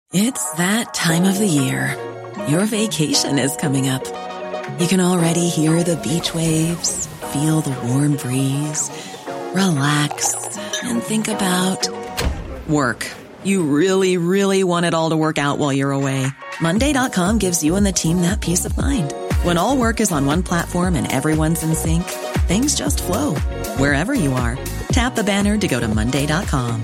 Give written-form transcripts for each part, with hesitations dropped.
It's that time of the year. Your vacation is coming up. You can already hear the beach waves, feel the warm breeze, relax, and think about work. You really, really want it all to work out while you're away. Monday.com gives you and the team that peace of mind. When all work is on one platform and everyone's in sync, things just flow. Wherever you are, tap the banner to go to Monday.com.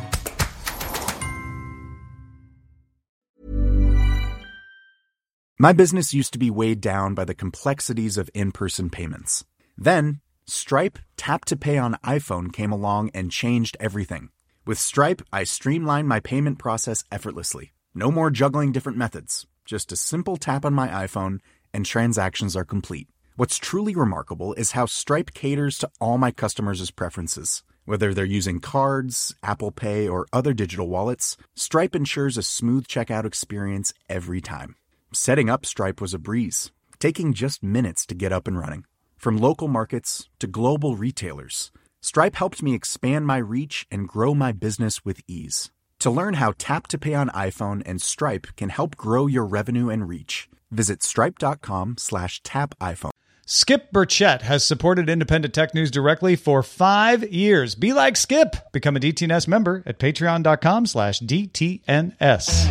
My business used to be weighed down by the complexities of in-person payments. Then, Stripe Tap to Pay on iPhone came along and changed everything. With Stripe, I streamlined my payment process effortlessly. No more juggling different methods. Just a simple tap on my iPhone and transactions are complete. What's truly remarkable is how Stripe caters to all my customers' preferences. Whether they're using cards, Apple Pay, or other digital wallets, Stripe ensures a smooth checkout experience every time. Setting up Stripe was a breeze, taking just minutes to get up and running. From local markets to global retailers, Stripe helped me expand my reach and grow my business with ease. To learn how Tap to Pay on iPhone and Stripe can help grow your revenue and reach, visit stripe.com/tapiphone. Skip Burchett has supported Independent Tech News directly for 5 years. Be like Skip. Become a DTNS member at patreon.com/DTNS.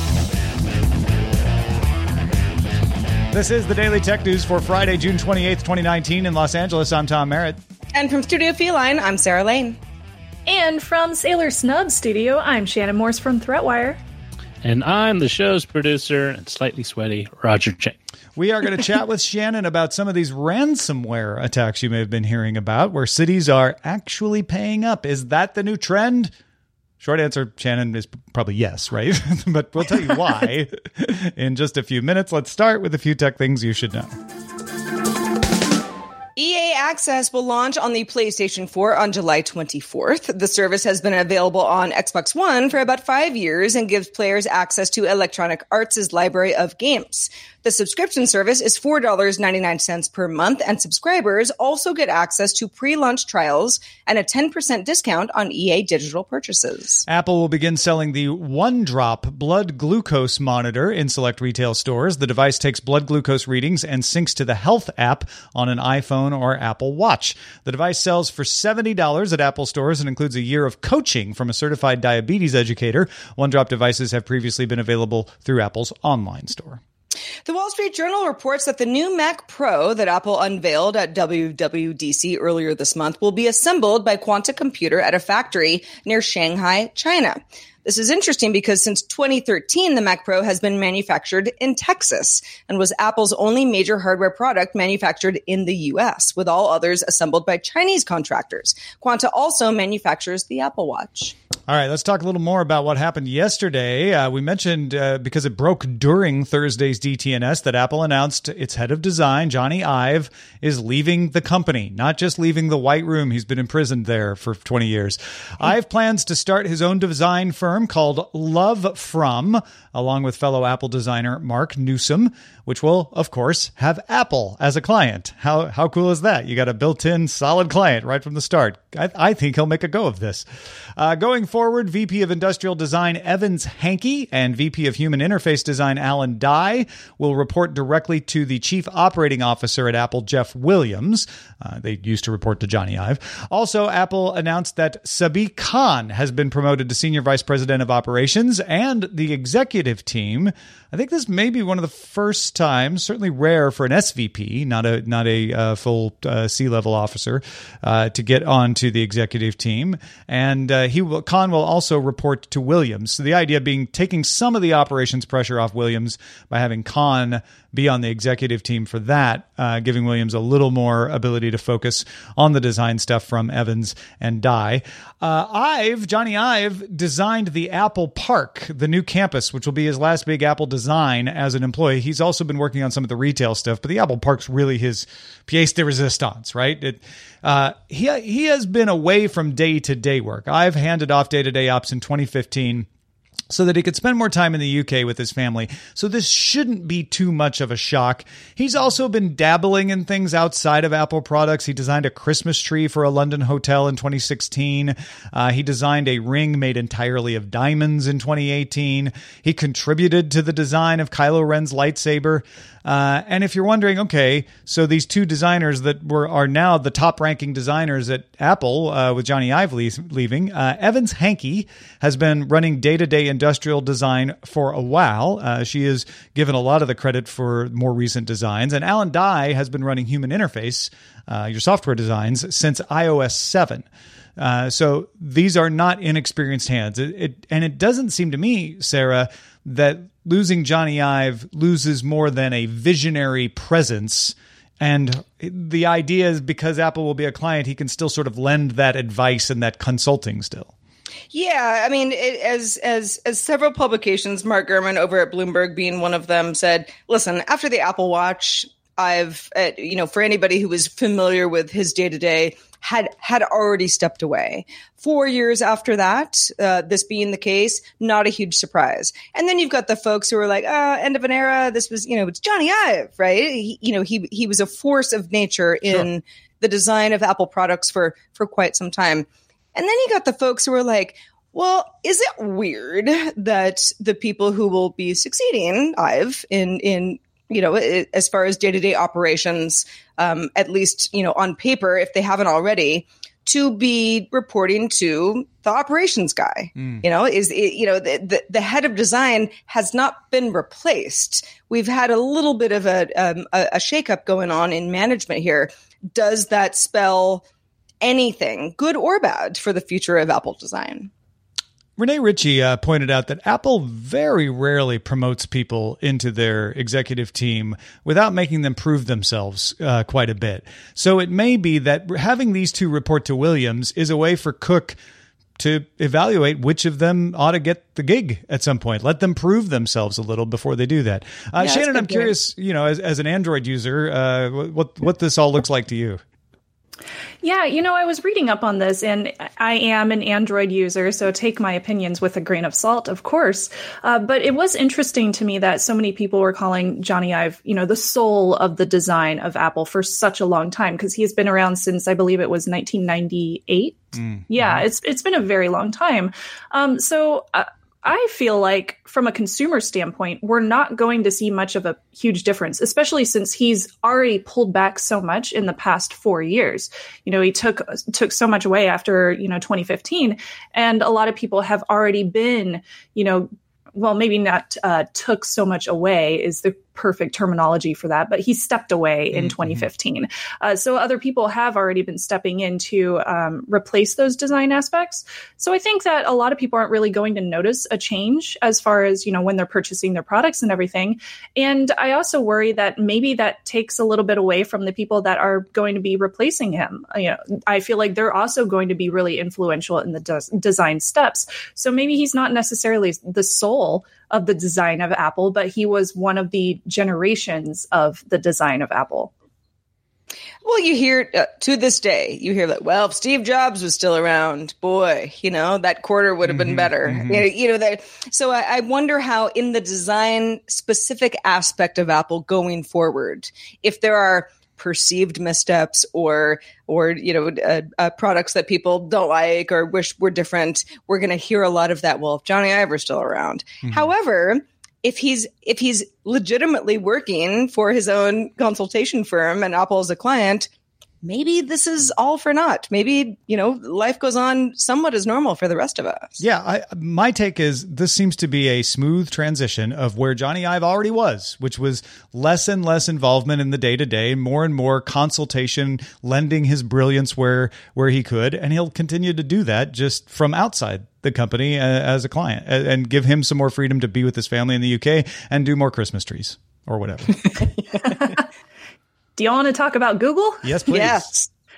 This is the Daily Tech News for Friday, June 28th, 2019 in Los Angeles. I'm Tom Merritt. And from Studio Feline, I'm Sarah Lane. And from Sailor Snub Studio, I'm Shannon Morse from Threatwire. And I'm the show's producer and slightly sweaty Roger Chang. We are going to chat with Shannon about some of these ransomware attacks you may have been hearing about, where cities are actually paying up. Is that the new trend? Short answer, Shannon, is probably yes, right? But we'll tell you why in just a few minutes. Let's start with a few tech things you should know. EA Access will launch on the PlayStation 4 on July 24th. The service has been available on Xbox One for about 5 years and gives players access to Electronic Arts' library of games. The subscription service is $4.99 per month, and subscribers also get access to pre-launch trials and a 10% discount on EA digital purchases. Apple will begin selling the OneDrop blood glucose monitor in select retail stores. The device takes blood glucose readings and syncs to the Health app on an iPhone or Apple Watch. The device sells for $70 at Apple stores and includes a year of coaching from a certified diabetes educator. OneDrop devices have previously been available through Apple's online store. The Wall Street Journal reports that the new Mac Pro that Apple unveiled at WWDC earlier this month will be assembled by Quanta Computer at a factory near Shanghai, China. This is interesting because since 2013, the Mac Pro has been manufactured in Texas and was Apple's only major hardware product manufactured in the U.S., with all others assembled by Chinese contractors. Quanta also manufactures the Apple Watch. All right, let's talk a little more about what happened yesterday. We mentioned, because it broke during Thursday's DTNS, that Apple announced its head of design, Johnny Ive, is leaving the company, not just leaving the White Room. He's been imprisoned there for 20 years. Ive plans to start his own design firm called Love From, along with fellow Apple designer Mark Newsom, which will, of course, have Apple as a client. How cool is that? You got a built-in solid client right from the start. I think he'll make a go of this. Going forward, VP of Industrial Design Evans Hankey and VP of Human Interface Design Alan Dye will report directly to the Chief Operating Officer at Apple, Jeff Williams. They used to report to Johnny Ive. Also, Apple announced that Sabi Khan has been promoted to Senior Vice President of Operations, and the executive team. I think this may be one of the first times, certainly rare for an SVP, not a full C-level officer, to get onto the executive team. And Khan will also report to Williams. So the idea being taking some of the operations pressure off Williams by having Khan be on the executive team for that, giving Williams a little more ability to focus on the design stuff from Evans and Dye. Johnny Ive designed the Apple Park, the new campus, which will be his last big Apple design as an employee. He's also been working on some of the retail stuff, but the Apple Park's really his pièce de résistance, right? He has been away from day-to-day work. I've handed off day-to-day ops in 2015 so that he could spend more time in the UK with his family. So this shouldn't be too much of a shock. He's also been dabbling in things outside of Apple products. He designed a Christmas tree for a London hotel in 2016. He designed a ring made entirely of diamonds in 2018. He contributed to the design of Kylo Ren's lightsaber. And if you're wondering, okay, so these two designers that are now the top-ranking designers at Apple, with Johnny Ive leaving, Evans Hankey has been running day-to-day industrial design for a while. She is given a lot of the credit for more recent designs. And Alan Dye has been running human interface, your software designs, since iOS 7. So these are not inexperienced hands. And it doesn't seem to me, Sarah, that losing Johnny Ive loses more than a visionary presence. And the idea is because Apple will be a client, he can still sort of lend that advice and that consulting still. Yeah, I mean, as several publications, Mark Gurman over at Bloomberg being one of them, said, listen, after the Apple Watch, I've, for anybody who was familiar with his day-to-day, had already stepped away. 4 years after that, this being the case, not a huge surprise. And then you've got the folks who are like, end of an era. This was, it's Johnny Ive, right? He was a force of nature in the design of Apple products for quite some time. And then you got the folks who are like, well, is it weird that the people who will be succeeding Ive in as far as day-to-day operations, at least, on paper, if they haven't already, to be reporting to the operations guy, the head of design has not been replaced. We've had a little bit of a shakeup going on in management here. Does that spell anything, good or bad, for the future of Apple design? Rene Ritchie pointed out that Apple very rarely promotes people into their executive team without making them prove themselves quite a bit. So it may be that having these two report to Williams is a way for Cook to evaluate which of them ought to get the gig at some point. Let them prove themselves a little before they do that. Shannon, I'm curious, as an Android user, what this all looks like to you. Yeah, I was reading up on this, and I am an Android user, so take my opinions with a grain of salt, of course. But it was interesting to me that so many people were calling Johnny Ive, the soul of the design of Apple for such a long time, because he has been around since, I believe it was 1998. Yeah, it's been a very long time. So I feel like from a consumer standpoint, we're not going to see much of a huge difference, especially since he's already pulled back so much in the past 4 years. He took so much away after, 2015, and a lot of people have already been, well, maybe not took so much away is the perfect terminology for that, but he stepped away in 2015. So other people have already been stepping in to replace those design aspects. So I think that a lot of people aren't really going to notice a change as far as, when they're purchasing their products and everything. And I also worry that maybe that takes a little bit away from the people that are going to be replacing him. I feel like they're also going to be really influential in the design steps. So maybe he's not necessarily the soul of the design of Apple, but he was one of the generations of the design of Apple. Well, you hear to this day, you hear that, well, if Steve Jobs was still around, boy, that quarter would have been better. So I wonder how in the design specific aspect of Apple going forward, if there are perceived missteps or products that people don't like or wish were different, we're going to hear a lot of that. Well, if Johnny Ive is still around. However, if he's legitimately working for his own consultation firm and Apple as a client, maybe this is all for naught. Maybe, life goes on somewhat as normal for the rest of us. Yeah, my take is this seems to be a smooth transition of where Johnny Ive already was, which was less and less involvement in the day-to-day, more and more consultation, lending his brilliance where he could, and he'll continue to do that just from outside the company as a client and give him some more freedom to be with his family in the UK and do more Christmas trees or whatever. Do you want to talk about Google? Yes, please. Yes.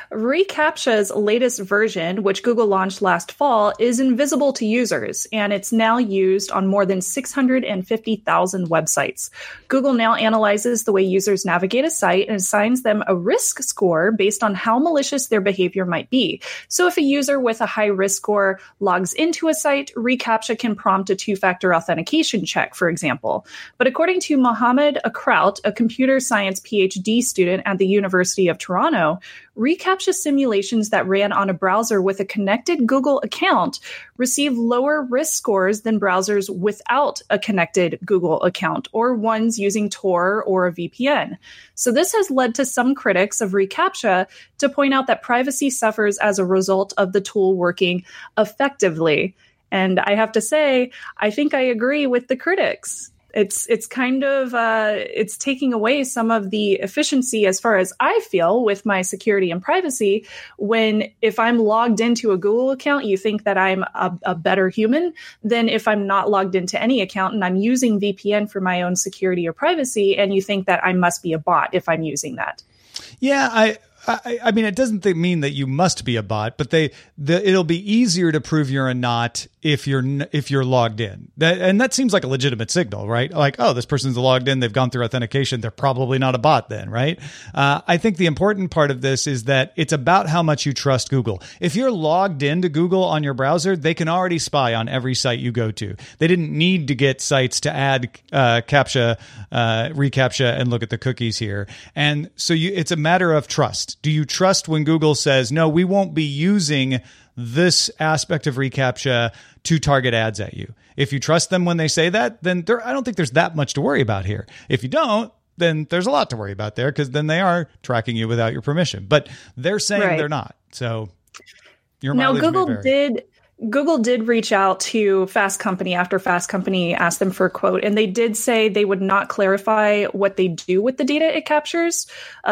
reCAPTCHA's latest version, which Google launched last fall, is invisible to users, and it's now used on more than 650,000 websites. Google now analyzes the way users navigate a site and assigns them a risk score based on how malicious their behavior might be. So if a user with a high risk score logs into a site, reCAPTCHA can prompt a two-factor authentication check, for example. But according to Mohammed Akraut, a computer science PhD student at the University of Toronto, reCAPTCHA simulations that ran on a browser with a connected Google account receive lower risk scores than browsers without a connected Google account or ones using Tor or a VPN. So this has led to some critics of reCAPTCHA to point out that privacy suffers as a result of the tool working effectively. And I have to say, I think I agree with the critics. It's kind of it's taking away some of the efficiency as far as I feel with my security and privacy. When if I'm logged into a Google account, you think that I'm a better human than if I'm not logged into any account and I'm using VPN for my own security or privacy, and you think that I must be a bot if I'm using that. Yeah, I mean, it doesn't mean that you must be a bot, but it'll be easier to prove you're not if you're logged in. That seems like a legitimate signal, right? Like, oh, this person's logged in, they've gone through authentication, they're probably not a bot then, right? I think the important part of this is that it's about how much you trust Google. If you're logged into Google on your browser, they can already spy on every site you go to. They didn't need to get sites to add reCAPTCHA and look at the cookies here. And so it's a matter of trust. Do you trust when Google says, no, we won't be using this aspect of reCAPTCHA to target ads at you? If you trust them when they say that, then I don't think there's that much to worry about here. If you don't, then there's a lot to worry about there, because then they are tracking you without your permission. But they're saying they're not. So your mileage may vary. Google did reach out to Fast Company after Fast Company asked them for a quote, and they did say they would not clarify what they do with the data it captures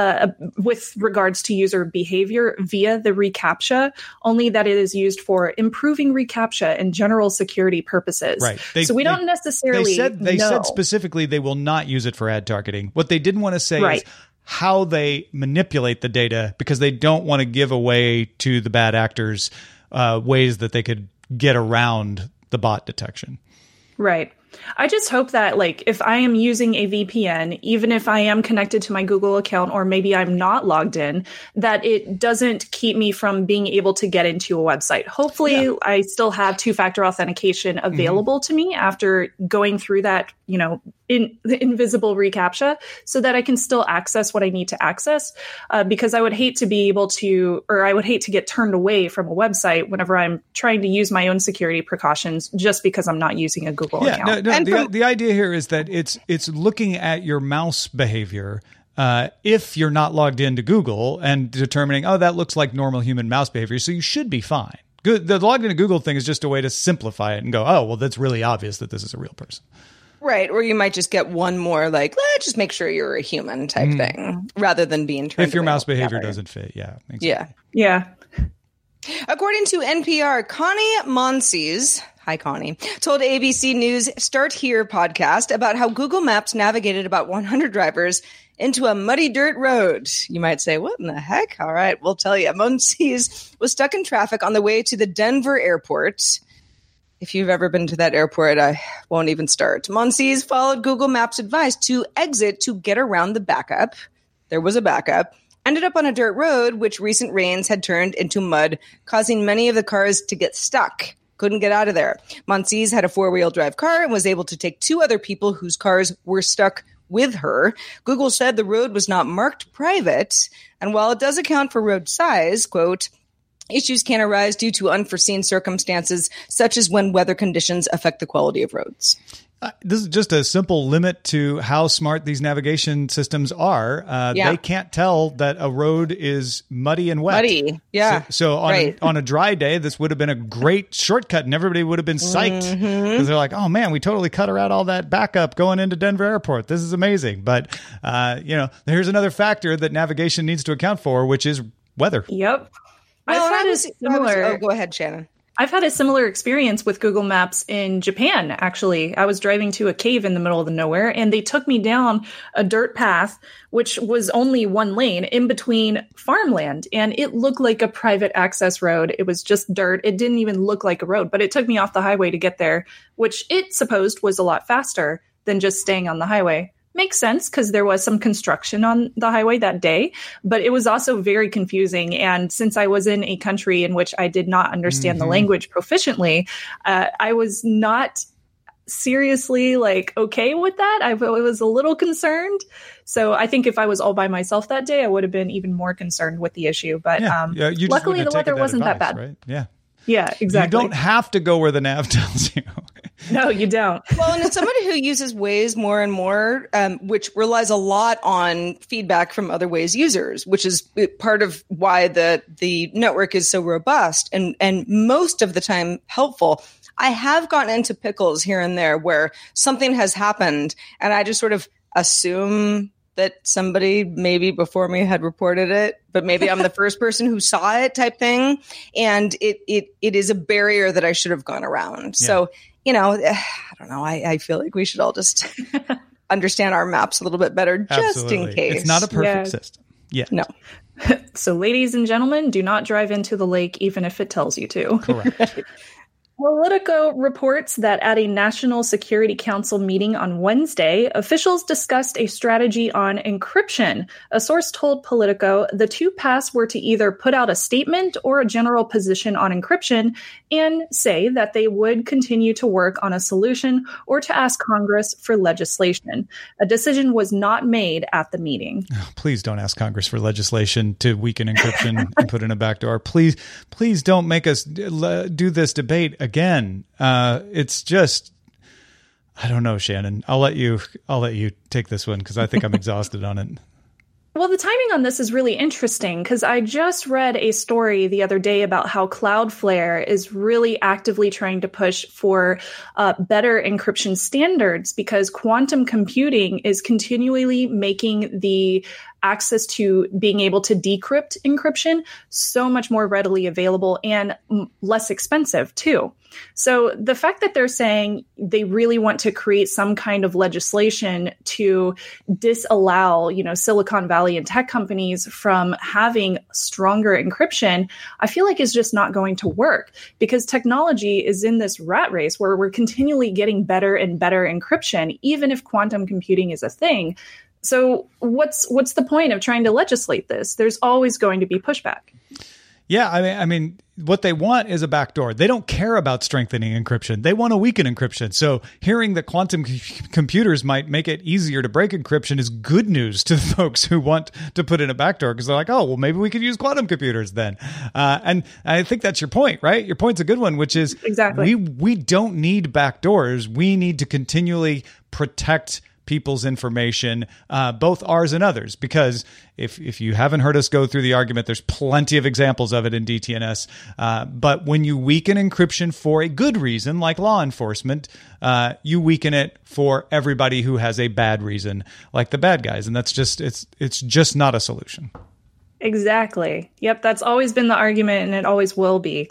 with regards to user behavior via the reCAPTCHA, only that it is used for improving reCAPTCHA and general security purposes. Right. So we don't necessarily They said specifically they will not use it for ad targeting. What they didn't want to say is how they manipulate the data, because they don't want to give away to the bad actors ways that they could get around the bot detection. Right. I just hope that, like, if I am using a VPN, even if I am connected to my Google account, or maybe I'm not logged in, that it doesn't keep me from being able to get into a website. Hopefully, I still have two-factor authentication available to me after going through that, in the invisible reCAPTCHA, so that I can still access what I need to access. Because I would hate to be able to, or I would hate to get turned away from a website whenever I'm trying to use my own security precautions just because I'm not using a Google account. The idea here is that it's looking at your mouse behavior if you're not logged into Google and determining, oh, that looks like normal human mouse behavior, so you should be fine. The logged into Google thing is just a way to simplify it and go, oh, well, that's really obvious that this is a real person. Right. Or you might just get one more, like, let's just make sure you're a human type thing, rather than being turned if your away mouse behavior altogether. doesn't fit. Yeah. Exactly. Yeah. According to NPR, Connie Monsees, hi Connie, told ABC News Start Here podcast about how Google Maps navigated about 100 drivers into a muddy dirt road. You might say, what in the heck? All right, we'll tell you. Monsees was stuck in traffic on the way to the Denver airport. If you've ever been to that airport, I won't even start. Monsees followed Google Maps advice to exit to get around the backup. There was a backup. Ended up on a dirt road, which recent rains had turned into mud, causing many of the cars to get stuck. Couldn't get out of there. Monsees had a four-wheel drive car and was able to take two other people whose cars were stuck with her. Google said the road was not marked private, and while it does account for road size, quote, issues can arise due to unforeseen circumstances, such as when weather conditions affect the quality of roads. This is just a simple limit to how smart these navigation systems are. They can't tell that a road is muddy and wet. Muddy, yeah. So on a dry day, this would have been a great shortcut, and everybody would have been psyched. Because they're like, oh, man, we totally cut out all that backup going into Denver Airport. This is amazing. But, here's another factor that navigation needs to account for, which is weather. Yep. Well, go ahead, Shannon. I've had a similar experience with Google Maps in Japan, actually. I was driving to a cave in the middle of the nowhere, and they took me down a dirt path, which was only one lane in between farmland. And it looked like a private access road. It was just dirt. It didn't even look like a road, but it took me off the highway to get there, which it supposed was a lot faster than just staying on the highway. Makes sense because there was some construction on the highway that day, but it was also very confusing. And since I was in a country in which I did not understand the language proficiently, I was not seriously okay with that. I was a little concerned. So I think if I was all by myself that day, I would have been even more concerned with the issue. But luckily the weather wasn't that bad. Right? Yeah. Yeah, exactly. You don't have to go where the nav tells you. No, you don't. Well, and as somebody who uses Waze more and more, which relies a lot on feedback from other Waze users, which is part of why the network is so robust and most of the time helpful. I have gotten into pickles here and there where something has happened and I just sort of assume that somebody maybe before me had reported it, but maybe I'm the first person who saw it type thing. And it is a barrier that I should have gone around. Yeah. So, I don't know. I feel like we should all just understand our maps a little bit better, just in case. It's not a perfect system. Yeah. No. So ladies and gentlemen, do not drive into the lake, even if it tells you to. Correct. Politico reports that at a National Security Council meeting on Wednesday, officials discussed a strategy on encryption. A source told Politico the two paths were to either put out a statement or a general position on encryption and say that they would continue to work on a solution or to ask Congress for legislation. A decision was not made at the meeting. Oh, please don't ask Congress for legislation to weaken encryption and put in a backdoor. Please don't make us do this debate again. It's just, I don't know, Shannon. I'll let you take this one because I think I'm exhausted on it. Well, the timing on this is really interesting because I just read a story the other day about how Cloudflare is really actively trying to push for better encryption standards because quantum computing is continually making the access to being able to decrypt encryption so much more readily available and less expensive too. So the fact that they're saying they really want to create some kind of legislation to disallow, Silicon Valley and tech companies from having stronger encryption, I feel like is just not going to work because technology is in this rat race where we're continually getting better and better encryption, even if quantum computing is a thing. So what's the point of trying to legislate this? There's always going to be pushback. Yeah, I mean, what they want is a backdoor. They don't care about strengthening encryption. They want to weaken encryption. So hearing that quantum computers might make it easier to break encryption is good news to the folks who want to put in a backdoor because they're like, oh, well, maybe we could use quantum computers then. And I think that's your point, right? Your point's a good one, which is exactly we don't need backdoors. We need to continually protect people's information, both ours and others, because if you haven't heard us go through the argument, there's plenty of examples of it in DTNS. But when you weaken encryption for a good reason, like law enforcement, you weaken it for everybody who has a bad reason, like the bad guys. And that's just, it's just not a solution. Exactly. Yep. That's always been the argument and it always will be.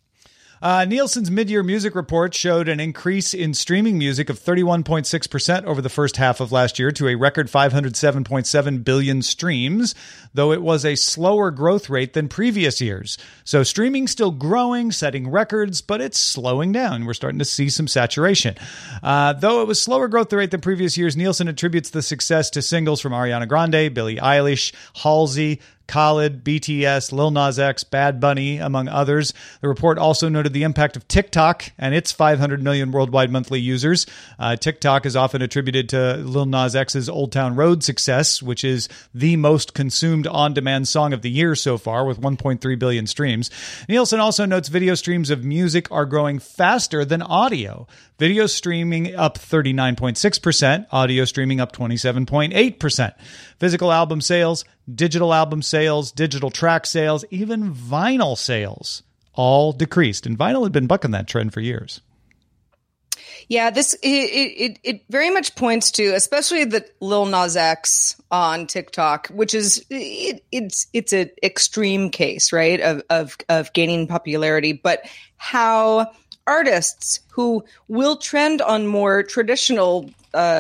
Nielsen's mid-year music report showed an increase in streaming music of 31.6% over the first half of last year to a record 507.7 billion streams, though it was a slower growth rate than previous years. So streaming's still growing, setting records, but it's slowing down. We're starting to see some saturation. Though it was slower growth rate than previous years, Nielsen attributes the success to singles from Ariana Grande, Billie Eilish, Halsey, Khalid, BTS, Lil Nas X, Bad Bunny, among others. The report also noted the impact of TikTok and its 500 million worldwide monthly users. TikTok is often attributed to Lil Nas X's Old Town Road success, which is the most consumed on-demand song of the year so far, with 1.3 billion streams. Nielsen also notes video streams of music are growing faster than audio. Video streaming up 39.6%, audio streaming up 27.8%. Physical album sales, digital album sales, digital track sales, even vinyl sales all decreased. And vinyl had been bucking that trend for years. Yeah, it very much points to, especially the Lil Nas X on TikTok, which is it's an extreme case, right, of gaining popularity, but how artists who will trend on more traditional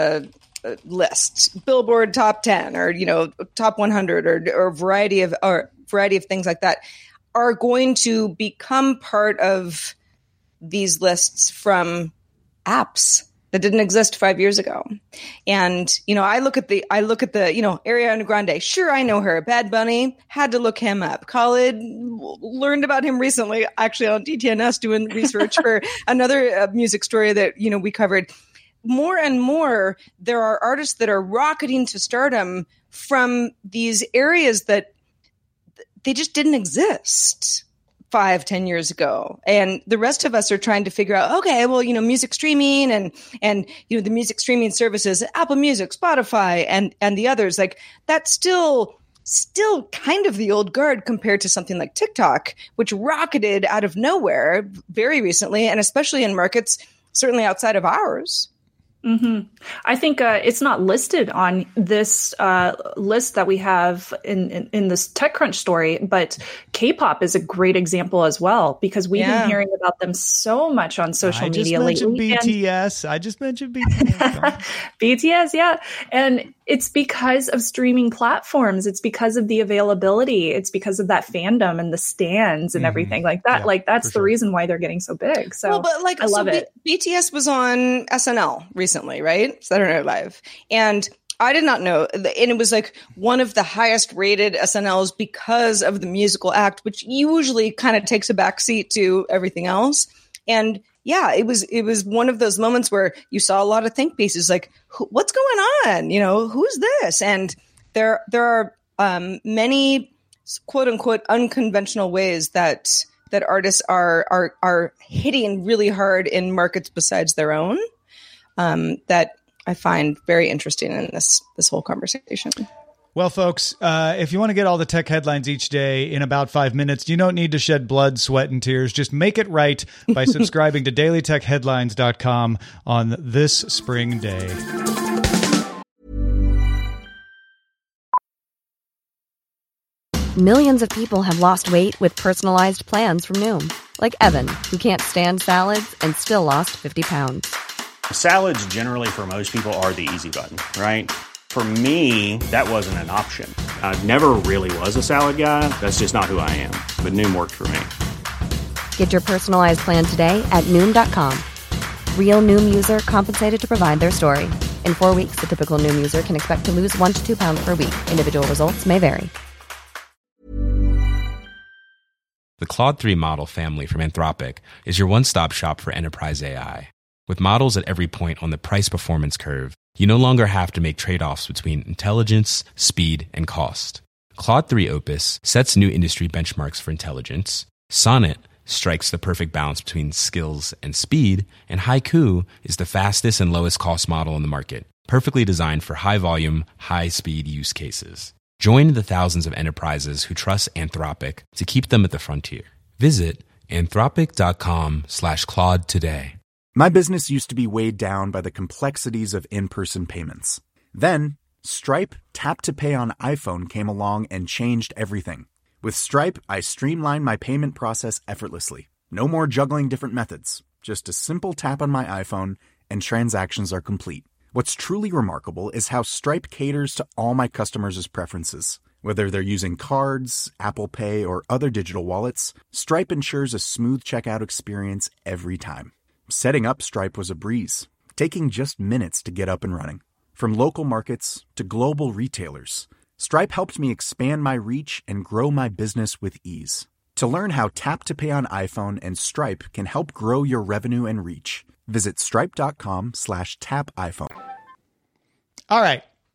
lists, Billboard Top 10 or Top 100 or variety of things like that, are going to become part of these lists from apps that didn't exist 5 years ago. And, I look at the, Ariana Grande. Sure, I know her. Bad Bunny, had to look him up. Khalid, learned about him recently, actually on DTNS doing research for another music story that, we covered. More and more, there are artists that are rocketing to stardom from these areas that they just didn't exist 5-10 years ago. And the rest of us are trying to figure out, okay, well, music streaming and the music streaming services, Apple Music, Spotify, and the others, like that's still kind of the old guard compared to something like TikTok, which rocketed out of nowhere very recently, and especially in markets certainly outside of ours. Mm-hmm. I think it's not listed on this list that we have in this TechCrunch story, but K-pop is a great example as well, because we've been hearing about them so much on social media lately. I just mentioned BTS. BTS, yeah. And it's because of streaming platforms. It's because of the availability. It's because of that fandom and the stands and everything like that. Yeah, that's the reason why they're getting so big. So I love it. BTS was on SNL recently, right? Saturday Night Live. And I did not know. And it was like one of the highest rated SNLs because of the musical act, which usually kind of takes a backseat to everything else. And yeah, it was one of those moments where you saw a lot of think pieces like, what's going on? Who's this? And there are many quote unquote unconventional ways that artists are hitting really hard in markets besides their own, that I find very interesting in this whole conversation. Well, folks, if you want to get all the tech headlines each day in about 5 minutes, you don't need to shed blood, sweat, and tears. Just make it right by subscribing to dailytechheadlines.com on this spring day. Millions of people have lost weight with personalized plans from Noom. Like Evan, who can't stand salads and still lost 50 pounds. Salads generally for most people are the easy button, right? For me, that wasn't an option. I never really was a salad guy. That's just not who I am. But Noom worked for me. Get your personalized plan today at Noom.com. Real Noom user compensated to provide their story. In 4 weeks, the typical Noom user can expect to lose 1 to 2 pounds per week. Individual results may vary. The Claude 3 model family from Anthropic is your one-stop shop for enterprise AI. With models at every point on the price-performance curve, you no longer have to make trade-offs between intelligence, speed, and cost. Claude 3 Opus sets new industry benchmarks for intelligence. Sonnet strikes the perfect balance between skills and speed. And Haiku is the fastest and lowest cost model in the market, perfectly designed for high-volume, high-speed use cases. Join the thousands of enterprises who trust Anthropic to keep them at the frontier. Visit anthropic.com/Claude today. My business used to be weighed down by the complexities of in-person payments. Then, Stripe Tap to Pay on iPhone came along and changed everything. With Stripe, I streamlined my payment process effortlessly. No more juggling different methods. Just a simple tap on my iPhone and transactions are complete. What's truly remarkable is how Stripe caters to all my customers' preferences. Whether they're using cards, Apple Pay, or other digital wallets, Stripe ensures a smooth checkout experience every time. Setting up Stripe was a breeze, taking just minutes to get up and running. From local markets to global retailers, Stripe helped me expand my reach and grow my business with ease. To learn how Tap to Pay on iPhone and Stripe can help grow your revenue and reach, visit stripe.com/tapiphone. All right.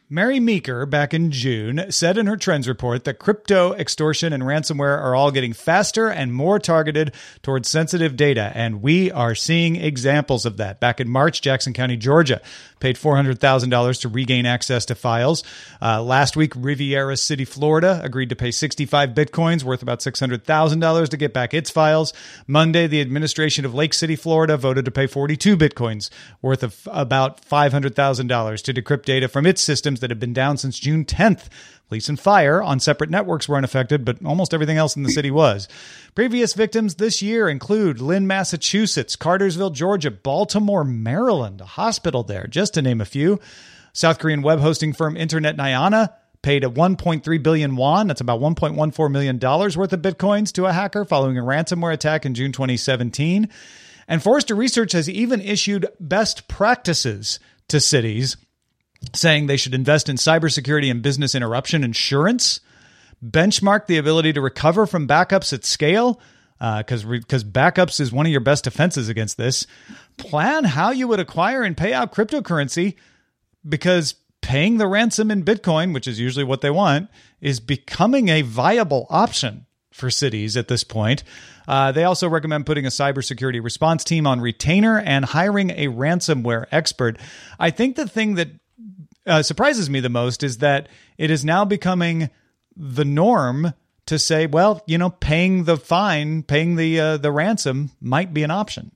Mary Meeker, back in June, said in her trends report that crypto, extortion, and ransomware are all getting faster and more targeted towards sensitive data, and we are seeing examples of that. Back in March, Jackson County, Georgia, paid $400,000 to regain access to files. Last week, Riviera City, Florida, agreed to pay 65 Bitcoins, worth about $600,000, to get back its files. Monday, the administration of Lake City, Florida, voted to pay 42 Bitcoins, worth of about $500,000, to decrypt data from its systems that have been down since June 10th. Police and fire on separate networks were unaffected, but almost everything else in the city was. Previous victims this year include Lynn, Massachusetts, Cartersville, Georgia, Baltimore, Maryland, a hospital there, just to name a few. South Korean web hosting firm Internet Nyana paid a 1.3 billion won, that's about $1.14 million worth of Bitcoins, to a hacker following a ransomware attack in June 2017. And Forrester Research has even issued best practices to cities, saying they should invest in cybersecurity and business interruption insurance, benchmark the ability to recover from backups at scale, because backups is one of your best defenses against this. Plan how you would acquire and pay out cryptocurrency, because paying the ransom in Bitcoin, which is usually what they want, is becoming a viable option for cities at this point. They also recommend putting a cybersecurity response team on retainer and hiring a ransomware expert. I think the thing that surprises me the most is that it is now becoming the norm to say, well, paying the fine, paying the ransom might be an option.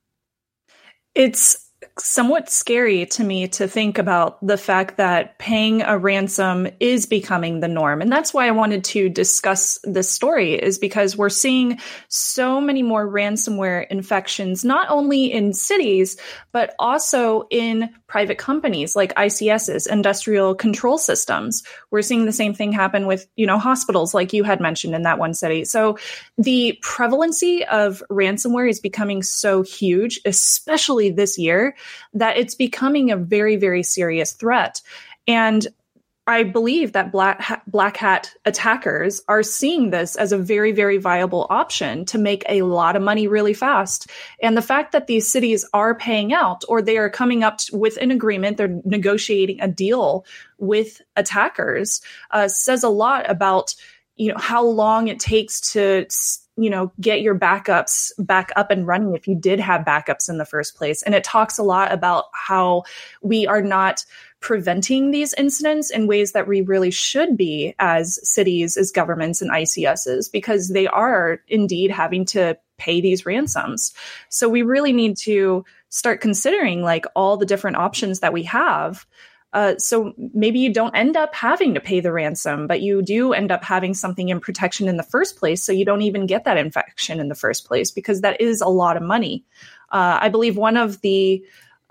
It's somewhat scary to me to think about the fact that paying a ransom is becoming the norm. And that's why I wanted to discuss this story, is because we're seeing so many more ransomware infections, not only in cities, but also in private companies like ICSs, industrial control systems. We're seeing the same thing happen with, hospitals, like you had mentioned in that one city. So the prevalency of ransomware is becoming so huge, especially this year, that it's becoming a very, very serious threat. And I believe that black hat attackers are seeing this as a very, very viable option to make a lot of money really fast. And the fact that these cities are paying out, or they are coming up with an agreement, they're negotiating a deal with attackers, says a lot about, how long it takes to get your backups back up and running if you did have backups in the first place. And it talks a lot about how we are not preventing these incidents in ways that we really should be as cities, as governments, and ICSs, because they are indeed having to pay these ransoms. So we really need to start considering all the different options that we have. So maybe you don't end up having to pay the ransom, but you do end up having something in protection in the first place, so you don't even get that infection in the first place, because that is a lot of money. I believe one of the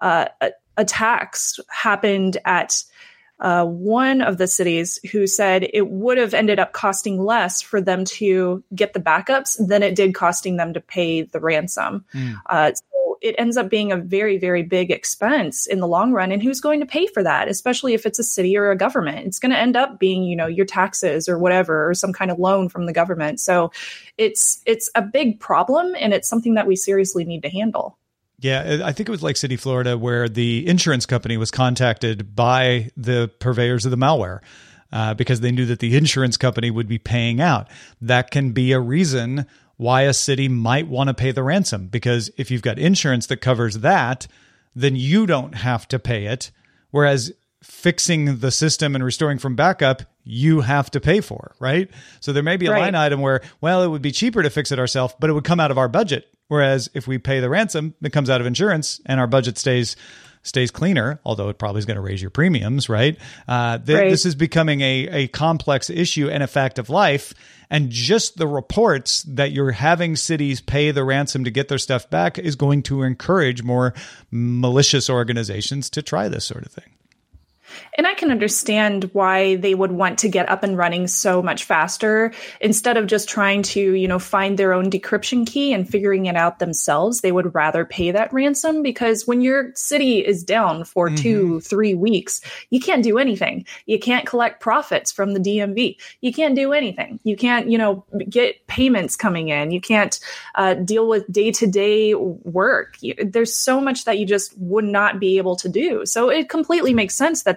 attacks happened at one of the cities who said it would have ended up costing less for them to get the backups than it did costing them to pay the ransom. So it ends up being a very, very big expense in the long run. And who's going to pay for that, especially if it's a city or a government? It's going to end up being, your taxes or whatever, or some kind of loan from the government. So it's a big problem, and it's something that we seriously need to handle. Yeah, I think it was Lake City, Florida, where the insurance company was contacted by the purveyors of the malware because they knew that the insurance company would be paying out. That can be a reason why a city might want to pay the ransom, because if you've got insurance that covers that, then you don't have to pay it. Whereas fixing the system and restoring from backup, you have to pay for, right? So there may be a line item where, well, it would be cheaper to fix it ourselves, but it would come out of our budget. Whereas if we pay the ransom, it comes out of insurance and our budget stays cleaner, although it probably is going to raise your premiums, right? This is becoming a complex issue and a fact of life. And just the reports that you're having cities pay the ransom to get their stuff back is going to encourage more malicious organizations to try this sort of thing. And I can understand why they would want to get up and running so much faster instead of just trying to, find their own decryption key and figuring it out themselves. They would rather pay that ransom, because when your city is down for 2-3 weeks, you can't do anything. You can't collect profits from the DMV. You can't do anything. You can't, get payments coming in. You can't deal with day-to-day work. There's so much that you just would not be able to do. So it completely makes sense that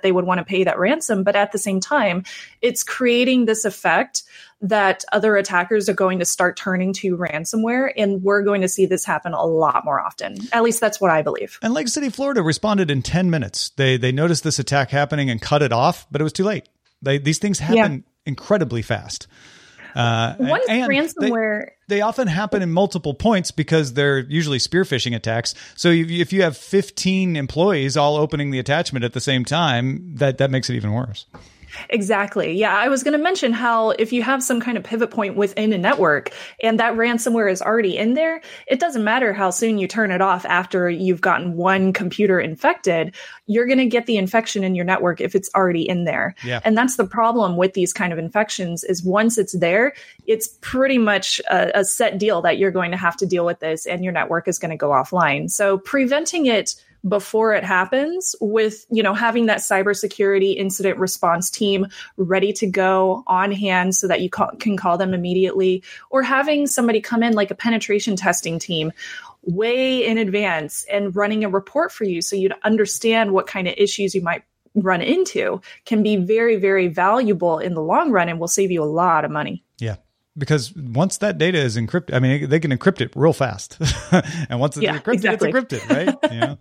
they would want to pay that ransom. But at the same time, it's creating this effect that other attackers are going to start turning to ransomware. And we're going to see this happen a lot more often. At least that's what I believe. And Lake City, Florida responded in 10 minutes. They noticed this attack happening and cut it off, but it was too late. These things happen incredibly fast. Once ransomware, they often happen in multiple points because they're usually spear phishing attacks. So if you have 15 employees all opening the attachment at the same time, that makes it even worse. Exactly. Yeah, I was going to mention how if you have some kind of pivot point within a network and that ransomware is already in there, it doesn't matter how soon you turn it off after you've gotten one computer infected, you're going to get the infection in your network if it's already in there. Yeah. And that's the problem with these kind of infections is once it's there, it's pretty much a set deal that you're going to have to deal with this and your network is going to go offline. So preventing it before it happens with, having that cybersecurity incident response team ready to go on hand so that you can call them immediately, or having somebody come in like a penetration testing team way in advance and running a report for you so you'd understand what kind of issues you might run into can be very, very valuable in the long run and will save you a lot of money. Yeah. Because once that data is encrypted, they can encrypt it real fast. And once it's encrypted, exactly. It's encrypted, right?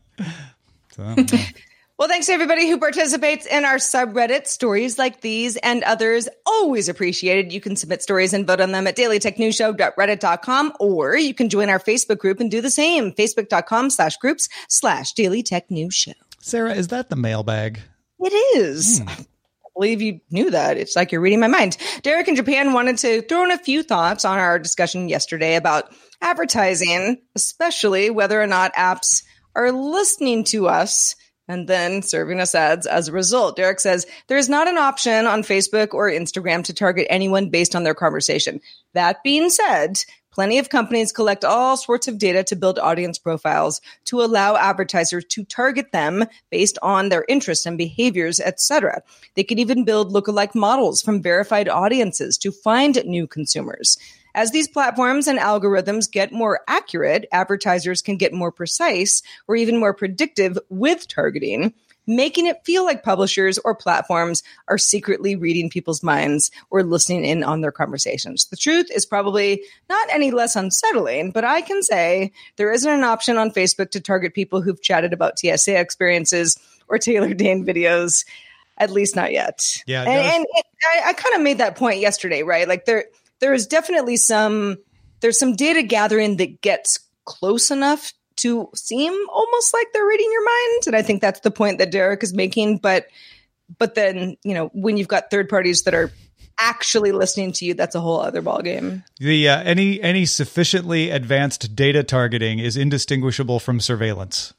Well, thanks to everybody who participates in our subreddit. Stories like these and others, always appreciated. You can submit stories and vote on them at dailytechnewsshow.reddit.com, or you can join our Facebook group and do the same. Facebook.com/groups/dailytechnewsshow. Sarah, is that the mailbag? It is. I believe you knew that. It's like you're reading my mind. Derek in Japan wanted to throw in a few thoughts on our discussion yesterday about advertising, especially whether or not apps are listening to us and then serving us ads as a result. Derek says, there is not an option on Facebook or Instagram to target anyone based on their conversation. That being said, plenty of companies collect all sorts of data to build audience profiles to allow advertisers to target them based on their interests and behaviors, etc. They can even build lookalike models from verified audiences to find new consumers. As these platforms and algorithms get more accurate, advertisers can get more precise or even more predictive with targeting, making it feel like publishers or platforms are secretly reading people's minds or listening in on their conversations. The truth is probably not any less unsettling, but I can say there isn't an option on Facebook to target people who've chatted about TSA experiences or Taylor Dayne videos, at least not yet. Yeah, I kind of made that point yesterday, right? Like there is definitely there's some data gathering that gets close enough to seem almost like they're reading your mind. And I think that's the point that Derek is making. But then, when you've got third parties that are actually listening to you, that's a whole other ballgame. The any sufficiently advanced data targeting is indistinguishable from surveillance.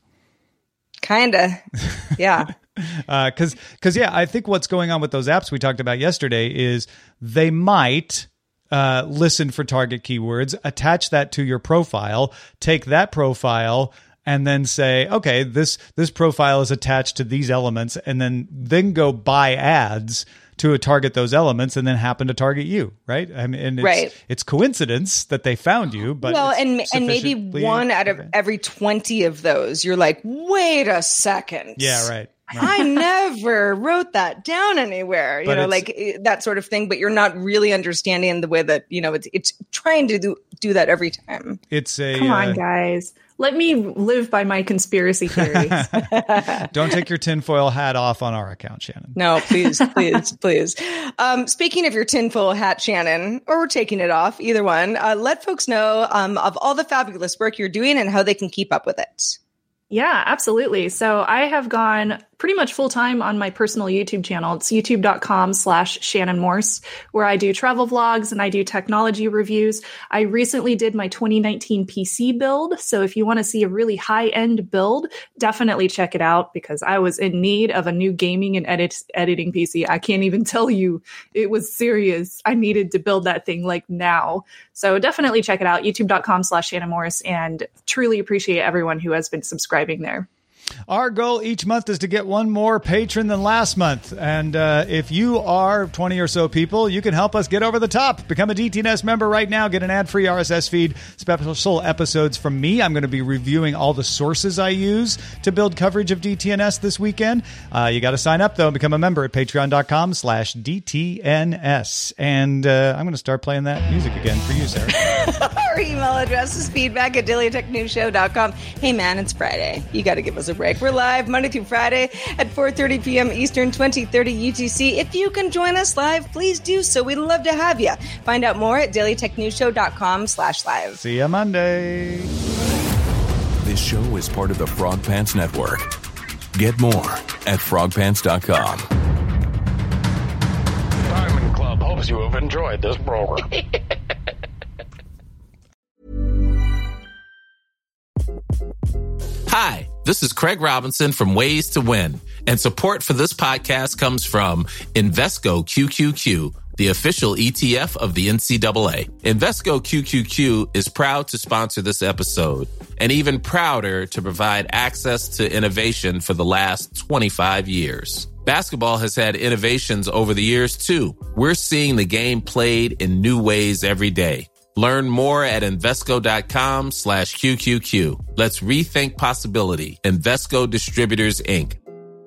Kinda. Yeah. Because I think what's going on with those apps we talked about yesterday is they might listen for target keywords, attach that to your profile, take that profile and then say, okay, this profile is attached to these elements, and then go buy ads to target those elements and then happen to target you, right? I mean, and it's coincidence that they found you, but and maybe one out of every 20 of those, you're like, wait a second. Yeah, right. I never wrote that down anywhere, like that sort of thing. But you're not really understanding the way that, it's trying to do that every time. Come on, guys. Let me live by my conspiracy theories. Don't take your tinfoil hat off on our account, Shannon. No, please. Speaking of your tinfoil hat, Shannon, or we're taking it off, either one, let folks know of all the fabulous work you're doing and how they can keep up with it. Yeah, absolutely. So I have gone pretty much full time on my personal YouTube channel. It's youtube.com/Shannon Morse, where I do travel vlogs and I do technology reviews. I recently did my 2019 PC build. So if you want to see a really high end build, definitely check it out because I was in need of a new gaming and editing PC. I can't even tell you, it was serious. I needed to build that thing like now. So definitely check it out, youtube.com/Shannon Morse, and truly appreciate everyone who has been subscribing there. Our goal each month is to get one more patron than last month. And if you are 20 or so people, you can help us get over the top. Become a DTNS member right now. Get an ad-free RSS feed, special episodes from me. I'm going to be reviewing all the sources I use to build coverage of DTNS this weekend. You got to sign up, though, and become a member at patreon.com/DTNS. And I'm going to start playing that music again for you, Sarah. Our email address is feedback@dailytechnewsshow.com. Hey, man, it's Friday. You got to give us a break. We're live Monday through Friday at 4:30 p.m. Eastern, 2030 UTC. If you can join us live, please do so. We'd love to have you. Find out more at dailytechnewsshow.com/live. See you Monday. This show is part of the Frog Pants Network. Get more at frogpants.com. Diamond Club hopes you have enjoyed this program. Hi, this is Craig Robinson from Ways to Win, and support for this podcast comes from Invesco QQQ, the official ETF of the NCAA. Invesco QQQ is proud to sponsor this episode, and even prouder to provide access to innovation for the last 25 years. Basketball has had innovations over the years, too. We're seeing the game played in new ways every day. Learn more at Invesco.com/QQQ. Let's rethink possibility. Invesco Distributors, Inc.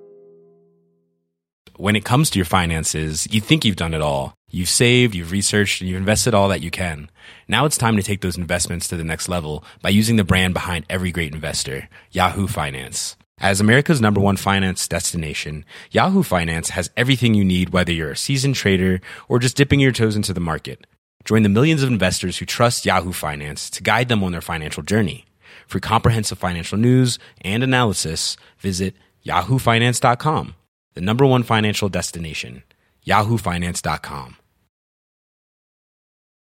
When it comes to your finances, you think you've done it all. You've saved, you've researched, and you've invested all that you can. Now it's time to take those investments to the next level by using the brand behind every great investor, Yahoo Finance. As America's #1 finance destination, Yahoo Finance has everything you need, whether you're a seasoned trader or just dipping your toes into the market. Join the millions of investors who trust Yahoo Finance to guide them on their financial journey. For comprehensive financial news and analysis, visit yahoofinance.com, the #1 financial destination, yahoofinance.com.